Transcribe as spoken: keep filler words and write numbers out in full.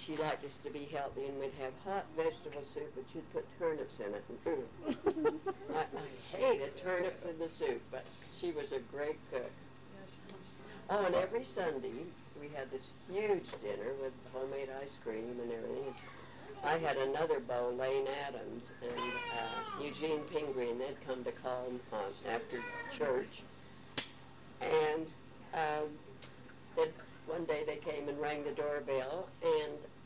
she liked us to be healthy, and we'd have hot vegetable soup, but she'd put turnips in it. I, I hated turnips in the soup, but she was a great cook. Oh, and every Sunday we had this huge dinner with homemade ice cream and everything. I had another beau, Lane Adams, and uh, Eugene Pingree, and they'd come to call uh, after church. And um, then one day they came and rang the doorbell, and